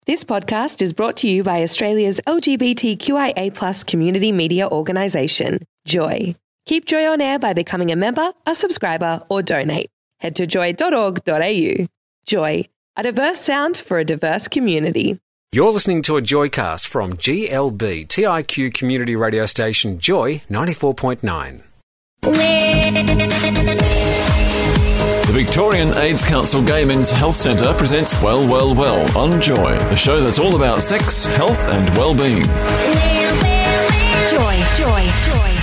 This podcast is brought to you by Australia's LGBTQIA+ community media organisation, Joy. Keep Joy on air by becoming a member, a subscriber, or donate. Head to joy.org.au. Joy, a diverse sound for a diverse community. You're listening to a Joycast from GLB, TIQ community radio station Joy 94.9. The Victorian AIDS Council Gay Men's Health Centre presents Well, Well, Well on Joy, a show that's all about sex, health and well-being. Joy.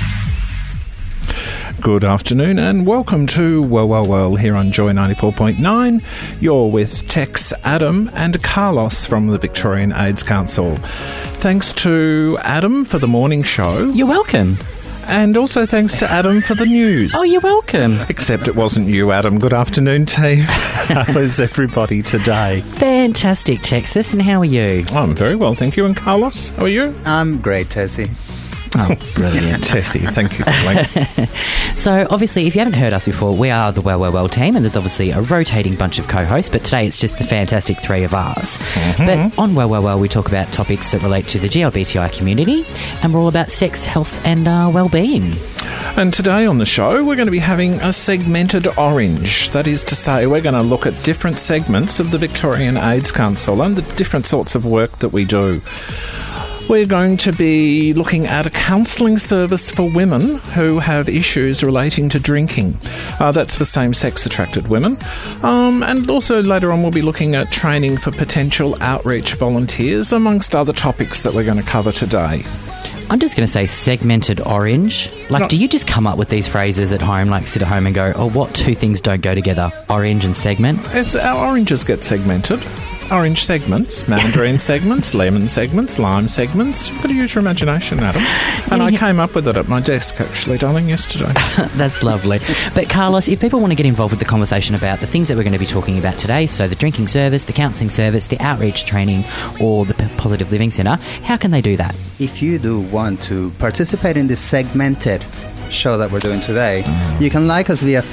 Good afternoon and welcome to Well, Well, Well here on Joy 94.9. You're with Tex, Adam and Carlos from the Victorian AIDS Council. Thanks to Adam for the morning show. You're welcome. And also thanks to Adam for the news. Oh, you're welcome. Except it wasn't you, Adam. Good afternoon, team. How is everybody today? Fantastic, Texas. And how are you? I'm very well, thank you. And Carlos, how are you? I'm great, Tessie. Oh, brilliant. Tessie, thank you for playing. So, obviously, if you haven't heard us before, we are the Well, Well, Well team, and there's obviously a rotating bunch of co-hosts, but today it's just the fantastic three of us. But on Well, Well, Well, we talk about topics that relate to the GLBTI community, and we're all about sex, health and well-being. And today on the show, we're going to be having a segmented orange. That is to say, we're going to look at different segments of the Victorian AIDS Council and the different sorts of work that we do. We're going to be looking at a counselling service for women who have issues relating to drinking. That's for same-sex attracted women. And also later on we'll be looking at training for potential outreach volunteers, amongst other topics that we're going to cover today. I'm just going to say segmented orange. Do you just come up with these phrases at home, like sit at home and go, oh, what two things don't go together? Orange and segment? Our oranges get segmented. Orange segments, mandarin segments, lemon segments, lime segments. You've got to use your imagination, Adam. And I came up with it at my desk, actually, darling, yesterday. That's lovely. But, Carlos, if people want to get involved with the conversation about the things that we're going to be talking about today, so the drinking service, the counselling service, the outreach training, or the Positive Living Centre, how can they do that? If you do want to participate in this segmented show that we're doing today, you can like us via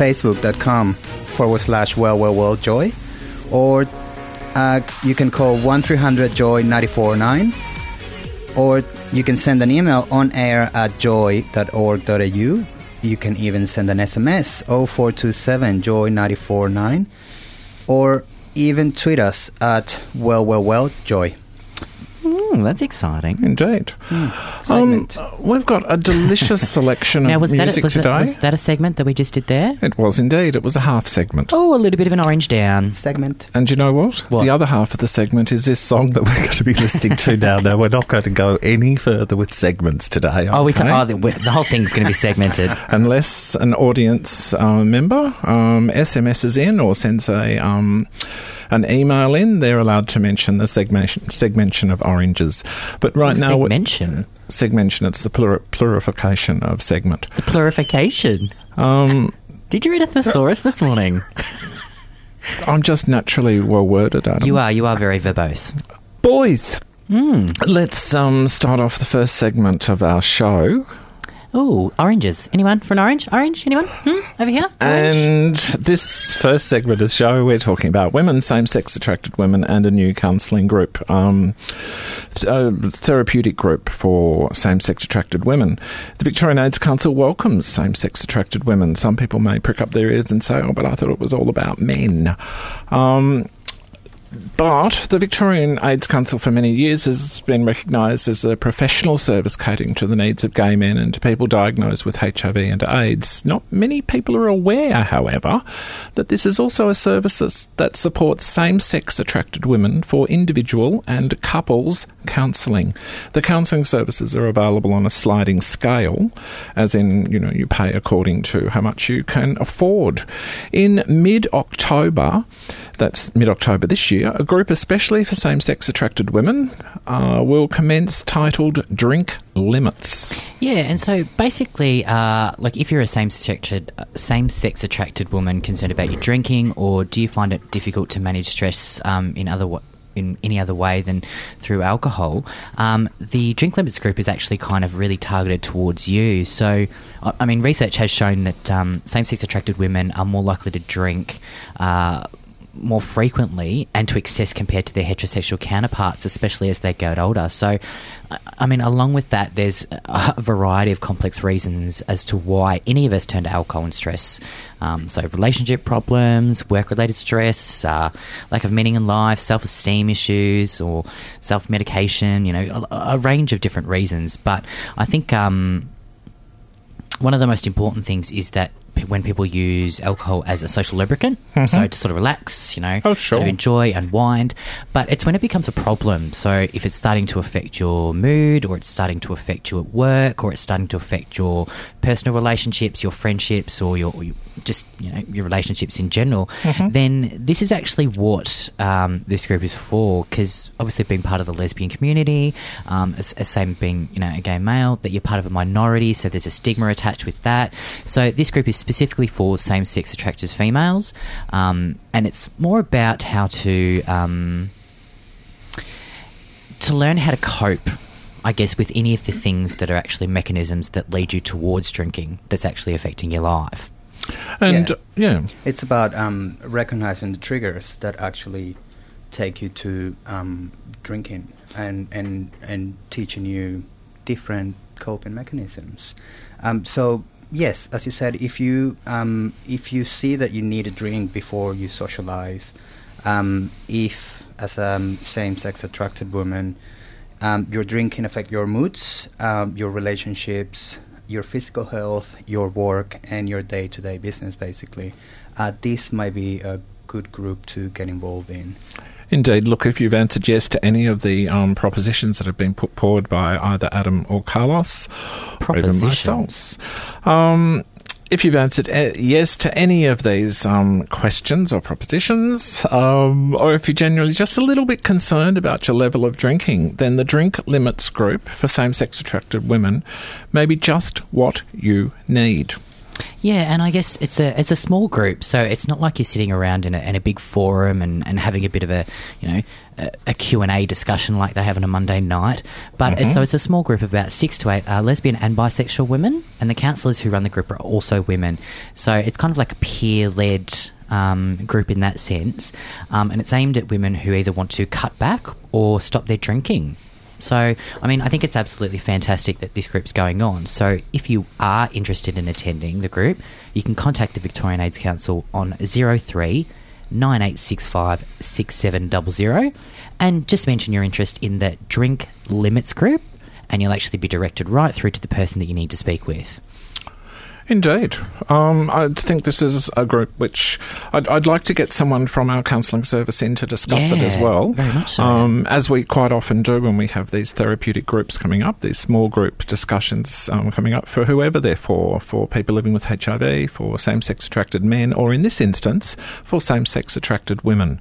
facebook.com/well-well-well-joy, or you can call 1300-JOY-949, or you can send an email onair@joy.org.au. You can even send an SMS 0427-JOY-949, or even tweet us at well-well-well-joy. That's exciting. Indeed. We've got a delicious selection of music today. Was that a segment that we just did there? It was indeed. It was a half segment. Oh, a little bit of an orange down. Segment. And you know what? The other half of the segment is this song that we're going to be listening to now. No, we're not going to go any further with segments today. Okay? The whole thing's going to be segmented. Unless an audience member SMSs in or sends an email in, they're allowed to mention the segmentation of oranges. But right now... Segmentation, it's the plurification of segment. The plurification? Did you read a thesaurus this morning? I'm just naturally well-worded, Adam. You are very verbose. Boys, let's start off the first segment of our show. Oh, oranges. Anyone for an orange? Orange? Anyone? Over here? Orange? And this first segment of the show, we're talking about women, same-sex attracted women, and a new counselling group, a therapeutic group for same-sex attracted women. The Victorian AIDS Council welcomes same-sex attracted women. Some people may prick up their ears and say, oh, but I thought it was all about men. But the Victorian AIDS Council for many years has been recognised as a professional service catering to the needs of gay men and to people diagnosed with HIV and AIDS. Not many people are aware, however, that this is also a service that supports same-sex attracted women for individual and couples counselling. The counselling services are available on a sliding scale, as in, you pay according to how much you can afford. In mid-October, that's mid-October this year, a group especially for same-sex attracted women will commence titled Drink Limits. Yeah, and so basically, if you're a same-sex attracted woman concerned about your drinking, or do you find it difficult to manage stress in any other way than through alcohol, the Drink Limits group is actually kind of really targeted towards you. So, I mean, research has shown that same-sex attracted women are more likely to drink more frequently and to excess compared to their heterosexual counterparts, especially as they get older. So, I mean, along with that, there's a variety of complex reasons as to why any of us turn to alcohol and stress. So relationship problems, work-related stress, lack of meaning in life, self-esteem issues, or self-medication, a range of different reasons. But I think one of the most important things is that when people use alcohol as a social lubricant, so to sort of relax, sort of enjoy, unwind, but it's when it becomes a problem. So if it's starting to affect your mood, or it's starting to affect you at work, or it's starting to affect your personal relationships, your friendships, or your relationships in general, then this is actually what this group is for. Because obviously, being part of the lesbian community, as same being a gay male, that you're part of a minority, so there's a stigma attached with that. So this group is specifically for same-sex attracted females, and it's more about how to learn how to cope, I guess, with any of the things that are actually mechanisms that lead you towards drinking that's actually affecting your life. And it's about recognizing the triggers that actually take you to drinking, and teaching you different coping mechanisms. So yes, as you said, if you see that you need a drink before you socialize, if as a same-sex attracted woman, your drinking affect your moods, your relationships, your physical health, your work, and your day-to-day business, basically, this might be a good group to get involved in. Indeed. Look, if you've answered yes to any of the propositions that have been put forward by either Adam or Carlos, or even myself, if you've answered yes to any of these questions or propositions, or if you're genuinely just a little bit concerned about your level of drinking, then the Drink Limits group for same-sex attracted women may be just what you need. Yeah, and I guess it's a small group, so it's not like you're sitting around in a big forum and having a bit of a Q&A discussion like they have on a Monday night. But it's a small group of about 6 to 8 lesbian and bisexual women, and the counsellors who run the group are also women. So it's kind of like a peer-led group in that sense, and it's aimed at women who either want to cut back or stop their drinking. So, I mean, I think it's absolutely fantastic that this group's going on. So if you are interested in attending the group, you can contact the Victorian AIDS Council on 03 9865 6700 and just mention your interest in the Drink Limits group, and you'll actually be directed right through to the person that you need to speak with. Indeed. I think this is a group which I'd like to get someone from our counselling service in to discuss it as well. Very much so. As we quite often do when we have these therapeutic groups coming up, these small group discussions coming up for whoever they're for people living with HIV, for same-sex attracted men, or in this instance, for same-sex attracted women.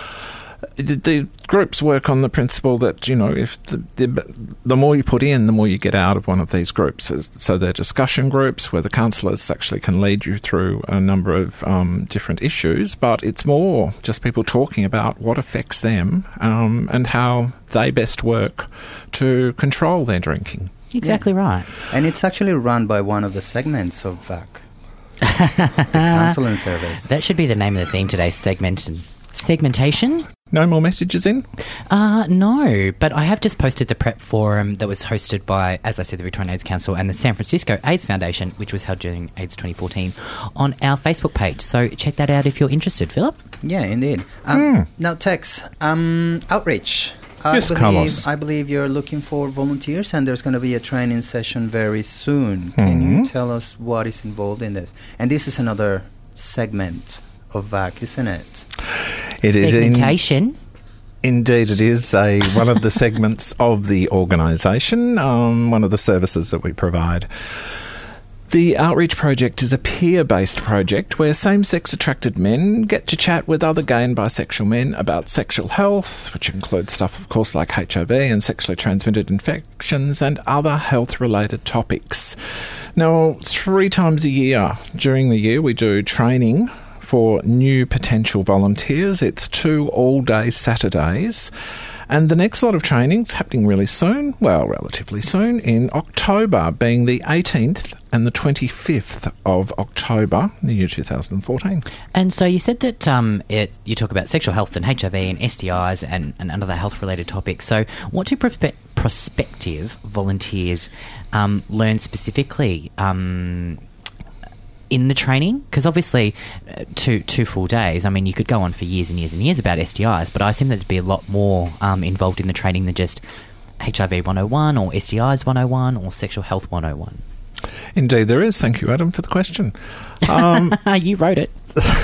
The groups work on the principle that, if the more you put in, the more you get out of one of these groups. So they're discussion groups where the counsellors actually can lead you through a number of different issues, but it's more just people talking about what affects them and how they best work to control their drinking. Exactly right. And it's actually run by one of the segments of VAC, the counselling service. That should be the name of the theme today, segmentation. No more messages in? No, but I have just posted the prep forum that was hosted by, as I said, the Victorian AIDS Council and the San Francisco AIDS Foundation, which was held during AIDS 2014, on our Facebook page. So check that out if you're interested, Philip. Yeah, indeed. Now, Tex, outreach. Carlos. I believe you're looking for volunteers, and there's going to be a training session very soon. Can you tell us what is involved in this? And this is another segment of VAC, isn't it? It is segmentation. Indeed, it is one of the segments of the organisation, one of the services that we provide. The Outreach Project is a peer-based project where same-sex attracted men get to chat with other gay and bisexual men about sexual health, which includes stuff, of course, like HIV and sexually transmitted infections and other health-related topics. Now, 3 times a year during the year, we do training for new potential volunteers. It's 2 all-day Saturdays, And the next lot of training's happening really soon, well, relatively soon, in October, being the 18th and the 25th of October, in the year 2014. And so you said that you talk about sexual health and HIV and STIs and other health-related topics. So what do prospective volunteers learn specifically in the training? Because obviously 2 full days, I mean, you could go on for years and years and years about STIs, but I assume there'd be a lot more involved in the training than just HIV 101 or STIs 101 or sexual health 101. Indeed there is. Thank you, Adam, for the question. You wrote it.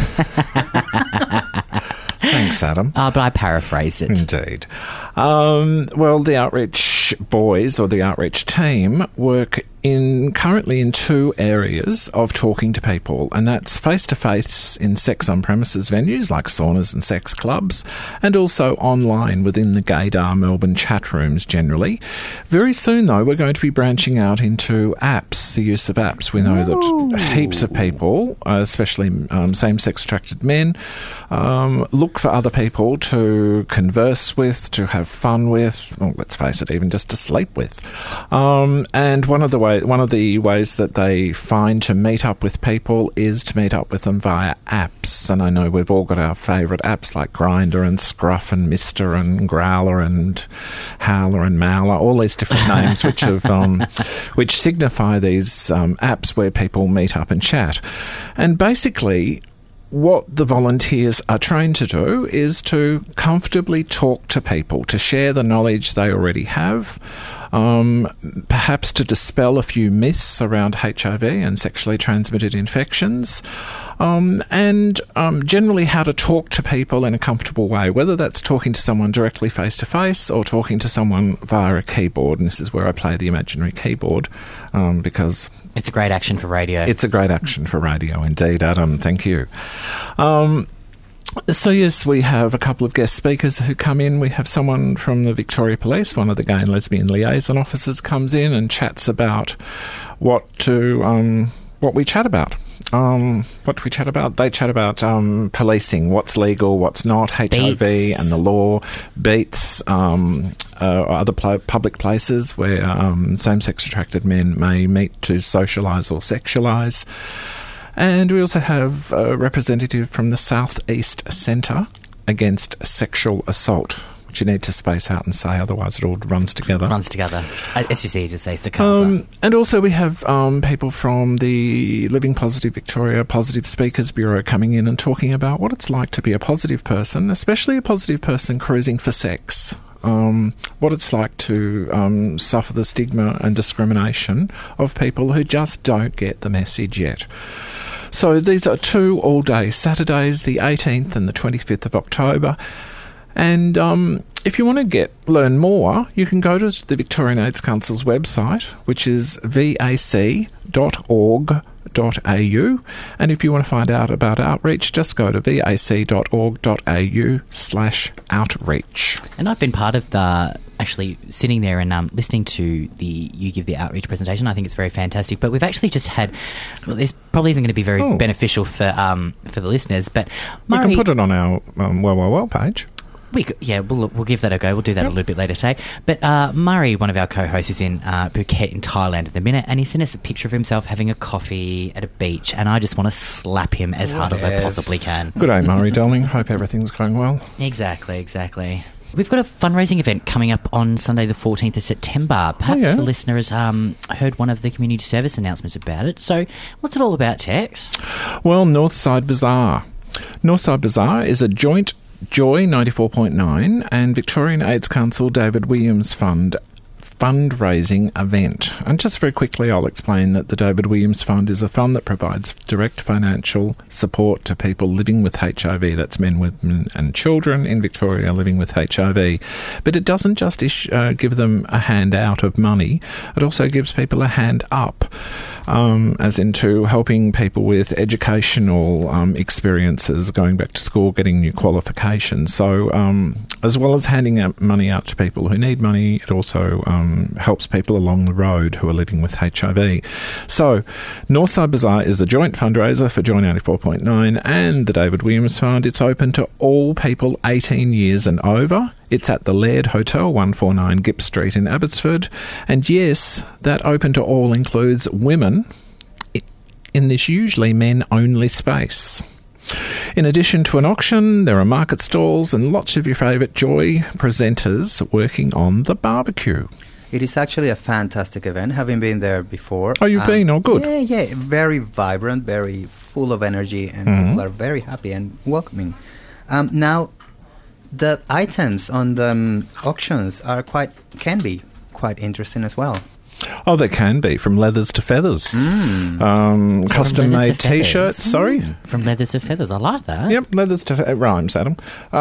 Thanks, Adam. But I paraphrased it. Indeed. Well, the Outreach boys or the Outreach team work currently in 2 areas of talking to people, and that's face-to-face in sex on-premises venues like saunas and sex clubs, and also online within the Gaydar Melbourne chat rooms generally. Very soon, though, we're going to be branching out into apps, the use of apps. We know that heaps of people, especially same-sex attracted men, look for other people to converse with, to have fun with, or let's face it, even just to sleep with. And one of the ways that they find to meet up with people is to meet up with them via apps. And I know we've all got our favourite apps like Grindr and Scruff and Mister and Growler and Howler and Mowler, all these different names which have which signify these apps where people meet up and chat. And basically, what the volunteers are trained to do is to comfortably talk to people, to share the knowledge they already have, perhaps to dispel a few myths around HIV and sexually transmitted infections, and generally how to talk to people in a comfortable way, whether that's talking to someone directly face-to-face or talking to someone via a keyboard. And this is where I play the imaginary keyboard, because it's a great action for radio. It's a great action for radio indeed, Adam. Thank you. So yes, we have a couple of guest speakers who come in. We have someone from the Victoria Police, one of the gay and lesbian liaison officers, comes in and chats about what we chat about. What do we chat about? They chat about policing, what's legal, what's not, HIV Beats. and the law, beats, other public places where same-sex attracted men may meet to socialise or sexualise. And we also have a representative from the South East Centre Against Sexual Assault, which you need to space out and say, otherwise it all runs together. It's just easy to say Sakasa. And also we have people from the Living Positive Victoria Positive Speakers Bureau coming in and talking about what it's like to be a positive person, especially a positive person cruising for sex. What it's like to suffer the stigma and discrimination of people who just don't get the message yet. So these are 2 all-day Saturdays, the 18th and the 25th of October. And if you want to learn more, you can go to the Victorian AIDS Council's website, which is vac.org.au. And if you want to find out about outreach, just go to vac.org.au/outreach. And I've been part of actually sitting there and listening to you give the outreach presentation. I think it's very fantastic. But we've actually just had, this probably isn't going to be very beneficial for the listeners, but Murray, we can put it on our well page. We'll give that a go. We'll do that a little bit later today. But Murray, one of our co-hosts, is in Phuket in Thailand at the minute, and he sent us a picture of himself having a coffee at a beach, and I just want to slap him as hard as I possibly can. Good day, Murray, darling. Hope everything's going well. Exactly. We've got a fundraising event coming up on Sunday the 14th of September. Perhaps the listener has heard one of the community service announcements about it. So what's it all about, Tex? Well, Northside Bazaar. Northside Bazaar is a joint Joy 94.9 and Victorian AIDS Council David Williams Fund fundraising event. And just very quickly, I'll explain that the David Williams Fund is a fund that provides direct financial support to people living with HIV. That's men, women and children in Victoria living with HIV. But it doesn't just give them a hand out of money. It also gives people a hand up, as into helping people with educational experiences, going back to school, getting new qualifications. So as well as handing out money out to people who need money, it also helps people along the road who are living with HIV. So Northside Bazaar is a joint fundraiser for Joy 94.9 and the David Williams Fund. It's open to all people 18 years and over. It's at the Laird Hotel, 149 Gipp Street in Abbotsford. And yes, that open to all includes women in this usually men-only space. In addition to an auction, there are market stalls and lots of your favourite Joy presenters working on the barbecue. It is actually a fantastic event, having been there before. Oh, you've been? Oh, good. Yeah. Very vibrant, very full of energy, and people are very happy and welcoming. Now, the items on the auctions can be quite interesting as well. Oh, they can be, from leathers to feathers. Custom-made T-shirts, sorry? From leathers to feathers, I like that. Yep, leathers to... It rhymes, Adam.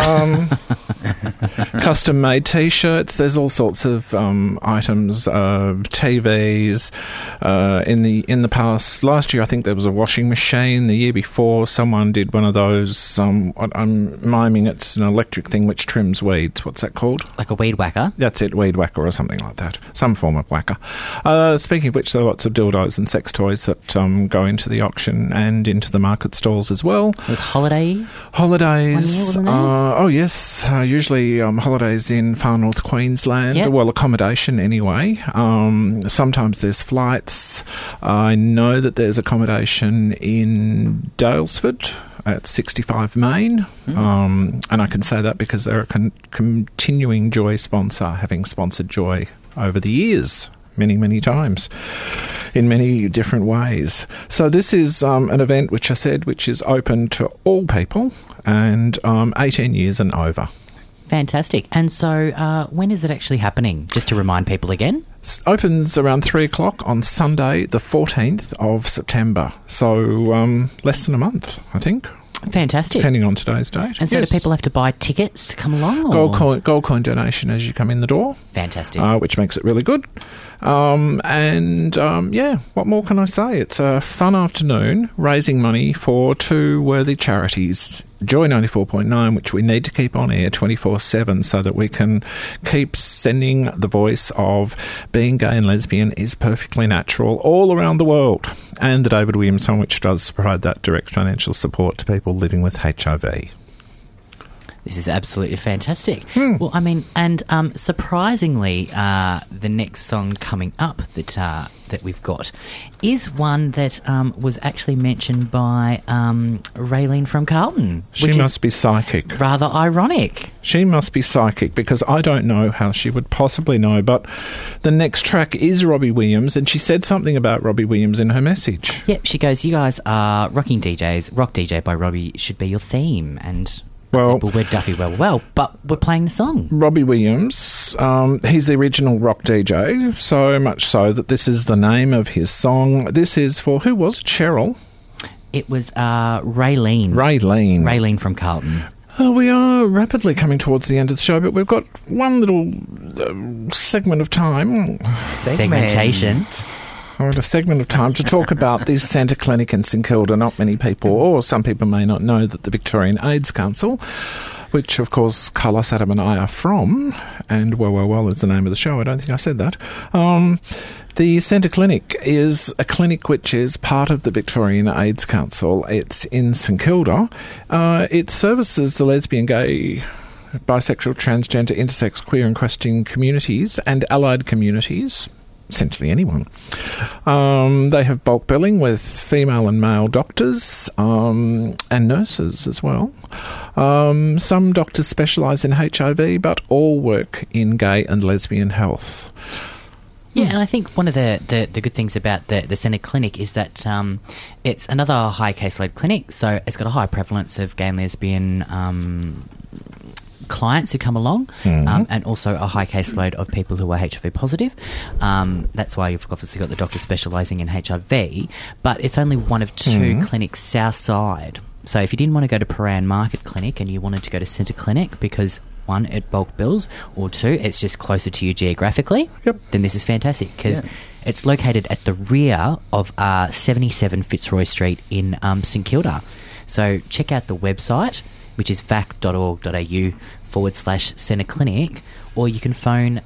Custom-made T-shirts, there's all sorts of items, TVs. In the past, last year I think there was a washing machine. The year before, someone did one of those, I'm miming, it's an electric thing which trims weeds. What's that called? Like a weed whacker? That's it, weed whacker or something like that. Some form of whacker. Speaking of which, there are lots of dildos and sex toys that go into the auction and into the market stalls as well. There's holidays. Oh, yes. Usually holidays in far north Queensland. Yep. Well, accommodation anyway. Sometimes there's flights. I know that there's accommodation in Dalesford at 65 Main. And I can say that because they're a continuing Joy sponsor, having sponsored Joy over the years. Many times in many different ways. So this is an event which is open to all people and 18 years and over. Fantastic. And so when is it actually happening? Just to remind people again. It opens around 3 o'clock on Sunday the 14th of September. So less than a month, I think. Fantastic. Depending on today's date. And so do people have to buy tickets to come along? Gold coin donation as you come in the door. Fantastic. Which makes it really good. What more can I say? It's a fun afternoon raising money for two worthy charities. Joy 94.9, which we need to keep on air 24/7 so that we can keep sending the voice of being gay and lesbian is perfectly natural all around the world. And the David Williams Fund, which does provide that direct financial support to people living with HIV. This is absolutely fantastic. Well, I mean, and surprisingly, the next song coming up that we've got is one that was actually mentioned by Raylene from Carlton. She must be psychic. Rather ironic. She must be psychic because I don't know how she would possibly know, but the next track is Robbie Williams, and she said something about Robbie Williams in her message. Yep, she goes, you guys are rocking DJs. Rock DJ by Robbie should be your theme, and... Well, we're Duffy well, but we're playing the song. Robbie Williams, he's the original rock DJ, so much so that this is the name of his song. This is for, who was it, Cheryl? It was Raylene. Raylene from Carlton. We are rapidly coming towards the end of the show, but we've got one little segment of time. Segmentation. Or a segment of time to talk about the Centre Clinic in St Kilda. Not many people, or some people may not know, that the Victorian AIDS Council, which of course Carlos, Adam and I are from, and well is the name of the show. I don't think I said that. The Centre Clinic is a clinic which is part of the Victorian AIDS Council. It's in St Kilda. It services the lesbian, gay, bisexual, transgender, intersex, queer and questioning communities and allied communities. Essentially anyone. They have bulk billing with female and male doctors and nurses as well. Some doctors specialise in HIV, but all work in gay and lesbian health. Yeah, and I think one of the good things about the Centre Clinic is that it's another high caseload clinic, so it's got a high prevalence of gay and lesbian clients who come along, and also a high caseload of people who are HIV positive. That's why you've obviously got the doctor specialising in HIV, but it's only one of two clinics south side. So if you didn't want to go to Paran Market Clinic and you wanted to go to Centre Clinic because, one, it bulk bills, or two, it's just closer to you geographically, then this is fantastic because it's located at the rear of 77 Fitzroy Street in St Kilda. So check out the website, which is vac.org.au/Centre Clinic, or you can phone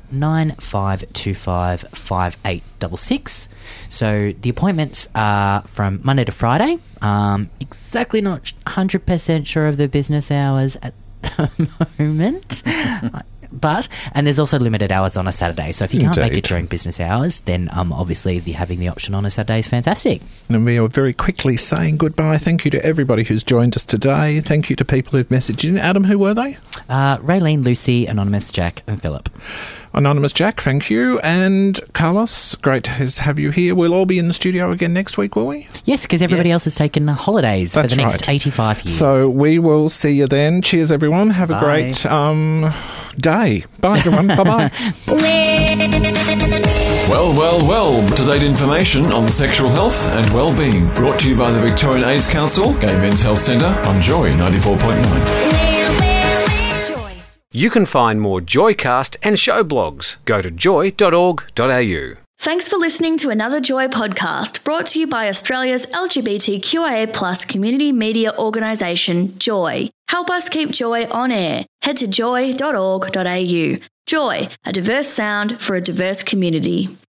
9525 5866. So the appointments are from Monday to Friday. Exactly not 100% sure of the business hours at the moment. And there's also limited hours on a Saturday. So if you can't make it Indeed. during business hours, then obviously having the option on a Saturday is fantastic. And we are very quickly saying goodbye. Thank you to everybody who's joined us today. Thank you to people who've messaged in. Adam, who were they? Raylene, Lucy, Anonymous, Jack and Philip. Anonymous Jack, thank you. And Carlos, great to have you here. We'll all be in the studio again next week, will we? Yes, because everybody else has taken holidays for the next 85 years. So we will see you then. Cheers, everyone. Have a great day. Bye, everyone. Bye-bye. Well, up-to-date information on sexual health and well-being. Brought to you by the Victorian AIDS Council, Gay Men's Health Centre on Joy 94.9. You can find more Joycast and show blogs. Go to joy.org.au. Thanks for listening to another Joy podcast brought to you by Australia's LGBTQIA+ community media organisation, Joy. Help us keep Joy on air. Head to joy.org.au. Joy, a diverse sound for a diverse community.